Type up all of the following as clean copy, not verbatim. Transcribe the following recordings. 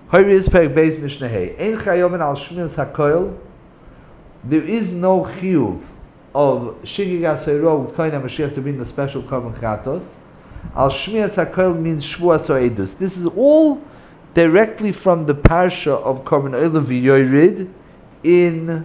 Hoyris Perek Beis Mishnah Hey. Ein Chayoven al Shmiras HaKoil. There is no chiyuv of Shigig HaSeiro with Kohen HaMashiach to bring the special Korban Chatos. Al Shmiras HaKoil means Shvuas or Edus. This is all directly from the parsha of Korban Oil V'Yorid in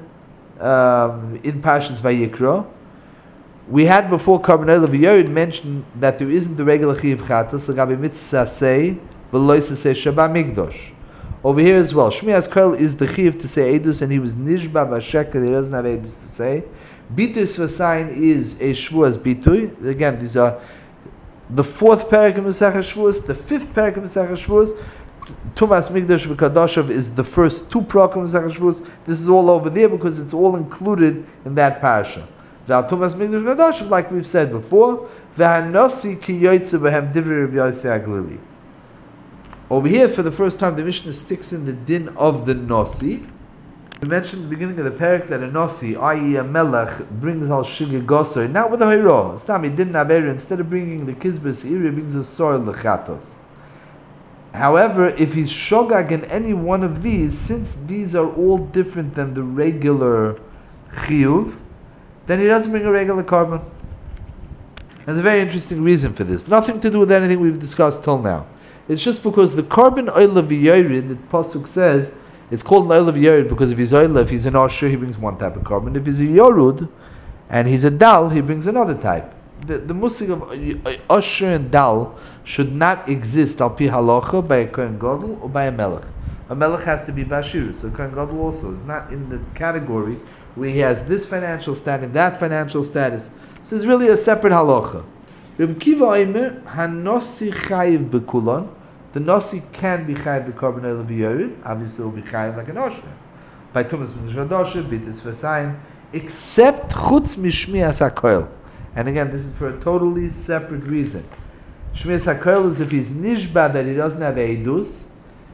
Parshas Vayikra. We had before Korban Oil V'Yorid mentioned that there isn't the regular chiyuv Chatos. L'gabi mitzvah say v'lo yisaseh Shabbat Migdosh. Over here as well, Shmiras Koil is the chiyuv to say edus, and he was nishba b'shekel. He doesn't have edus to say. Bitui Svasayin is a shvuas bitui. Again, these are the fourth parak of Masechah Shvuas, the fifth parak of Masechah Shvuas. Tumas Migdash v'Kadoshav is the first two parak of Masechah Shvuas. This is all over there because it's all included in that parasha. Now Tumas Migdash v'Kadoshav, like we've said before, v'hanosi ki yoytze b'hem divrei Rabbi Yossi Aglili. Over here, for the first time, the Mishnah sticks in the din of the Nosi. We mentioned at the beginning of the parak that a Nosi, i.e. a Melech, brings al Shigig Gosor, not with a Hayro. He didn't have Eri. Instead of bringing the Kizbus Iri, he brings a soil Lechatos. However, if he's Shogag in any one of these, since these are all different than the regular Chiyuv, then he doesn't bring a regular Korban. There's a very interesting reason for this. Nothing to do with anything we've discussed till now. It's just because the Korban Oil of Yored, the Pasuk says, it's called an Oil of Yored because if he's Oil, if he's an Asher, he brings one type of Korban. If he's a Yorud, and he's a Dal, he brings another type. The musik of Asher and Dal should not exist al pi halacha by a Kohen Gadol or by a Melech. A Melech has to be Bashir, so Kohen Gadol also is not in the category where he has this financial status, that financial status. So it's really a separate halacha. Reb Kiva Omer, Hanosi Chayiv Bekulon. The Nosi can be Chayiv the Korban Oil of Yored. Obviously, it will be Chayiv like an Osher. By Tumas Mishra Dosher, Bitis Vesayim, except Chutz Mishmias HaKoil. And again, this is for a totally separate reason. Shmias HaKoil is if he's Nishba that he doesn't have Eidus,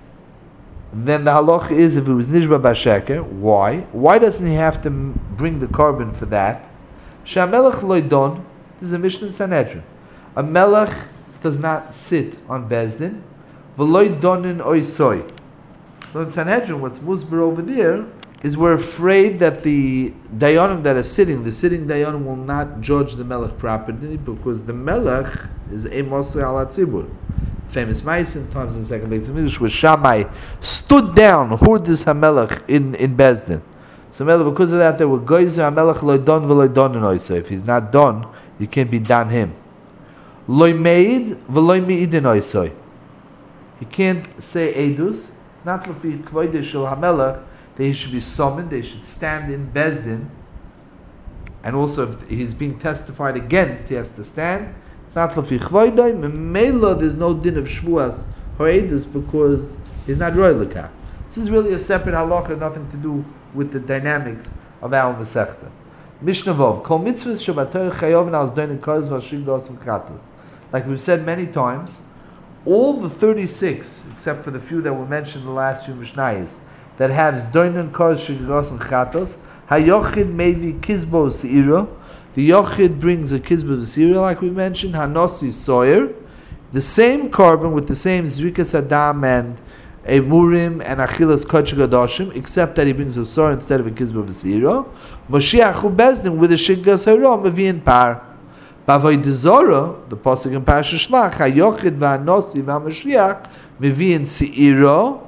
then the halach is if he was Nishba Basheker. Why? Why doesn't he have to bring the Korban for that? Shamelech Loidon. This is a Mishnah in Sanhedrin. A melech does not sit on Bezdin. V'loy donin oisoi. So in Sanhedrin, what's musbar over there is we're afraid that the dayanim that are sitting, the sitting dayanim will not judge the melech properly because the melech is a mosre ala tzibur. Famous mice in times in the second Beis Hamikdash where Shammai stood down, heard this hamelech in Bezdin. So because of that, they were goyzer hamelech loy don v'loy donin oisoi. If he's not done, you can't be done him. Loy meid v'loy meidin oisoi. He can't say edus. Not lefi kvoide shel hamelech. They should be summoned. They should stand in Bezdin. And also, if he's being testified against, he has to stand. Not lefi kvoide. Memela, there's no din of shvuas or edus because he's not roy lekach. This is really a separate halacha, nothing to do with the dynamics of our Masechta. Mishnah Vov, Kol mitzvahs shabator chayovin al zdoin and koz v'ashig dos and chatos. Like we've said many times, all the 36, except for the few that were mentioned in the last few Mishnayos, that have zdoin and koz shig dos and chatos, hayochid maybe kizbo seira. The yochid brings a kizbo seira, like we mentioned, hanosi soyer, the same korban with the same zrikas adam and a murim and achilas kodesh gadoshim, except that he brings a soyer instead of a kizbo v'seira. Moshiach hu bezdin with a shiggas hayro mevi'in par. B'avoid zora, the pasuk in Parashat Shlach, hayochid v'anosi v'amoshiach mevi'in seira.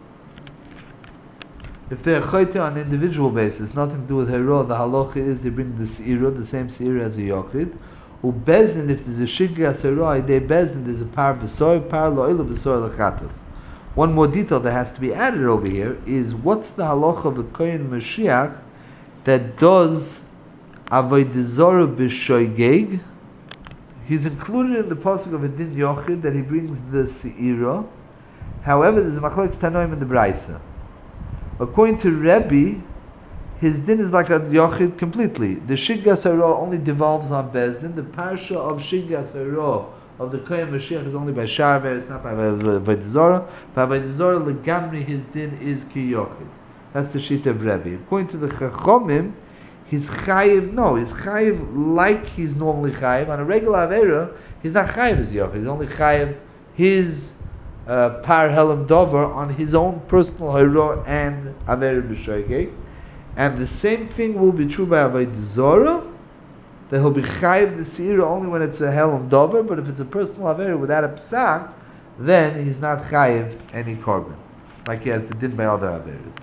If they're chayte on an individual basis, nothing to do with hayro, the halacha is they bring the seira, the same seira as a yochid. Hu bezdin, if there's a shiggas hayro, they bezdin, there's a par v'soy, par lo'ila v'soy l'chatos. One more detail that has to be added over here is what's the halacha of a kohen Mashiach that does avodah zarah b'shoigeg. He's included in the pasuk of a din yochid that he brings the seira. However, there's a machlokes tanoim in the Braisa. According to Rebbe, his din is like a yochid completely. The shiggas hara only devolves on Bezdin. The parsha of shiggas hara of the kohen Mashiach is only by Sharver, it's not by avodah zarah. By avodah zarah, legamri his din is ki yochid. That's the sheet of Rebbe. According to the Chachomim, he's chayiv. No, he's chayiv like he's normally chayiv. On a regular avera, he's not chayiv as yochid. He's only chayiv his par helam dover on his own personal hayro and aver b'shoigeg, and the same thing will be true by avodah zora, that he'll be chayiv the seira only when it's a helam dover, but if it's a personal aver without a psak, then he's not chayiv any korban, like he has to din by other averis.